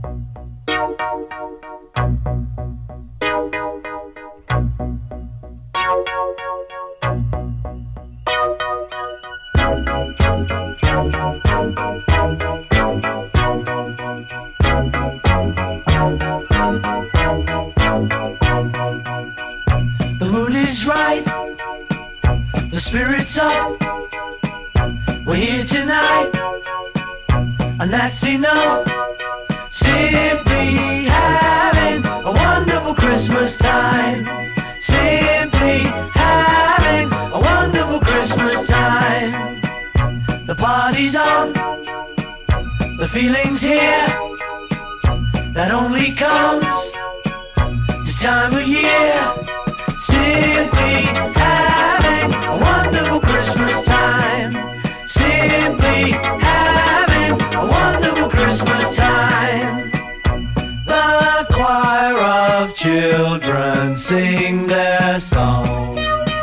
The mood is right, the spirit's up. We're here tonight, and that's enough. Simply having a wonderful Christmas time. Simply having a wonderful Christmas time. The party's on, the feeling's here. That only comes this time of year. Simply having a wonderful Christmas time. Simply having a wonderful Christmas time. The choir of children sing their song.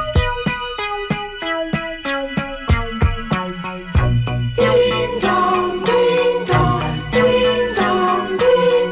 Ding dong, ding dong, ding dong, ding.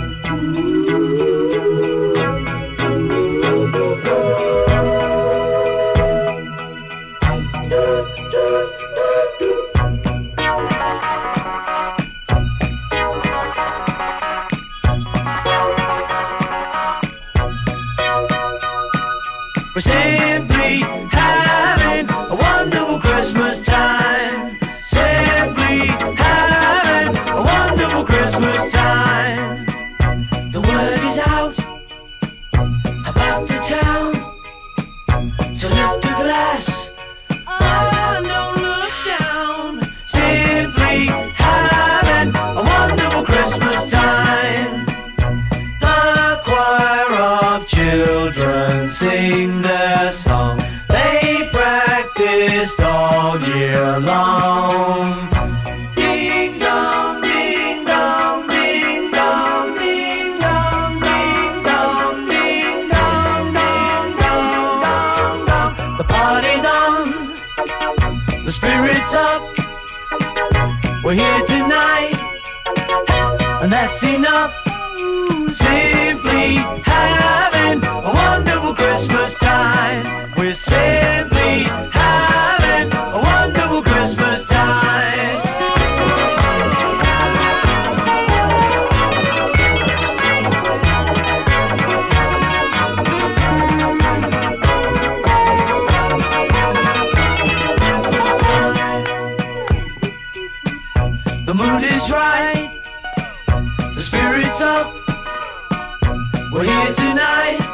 We're simply having a wonderful Christmas time. Simply having a wonderful Christmas time. The word is out about the town to lift a glass. Oh, don't look down. Simply having a wonderful Christmas time. The choir of children sing their song. They practiced all year long. Ding dong, ding dong, ding dong, ding dong, ding dong, ding dong, dong, dong, dong, dong. The party's on, the spirit's up. We're here tonight, and that's enough. Simply having a wonderful Christmas time. We're simply having a wonderful Christmas time. The mood is right, the spirit's up. We're here tonight,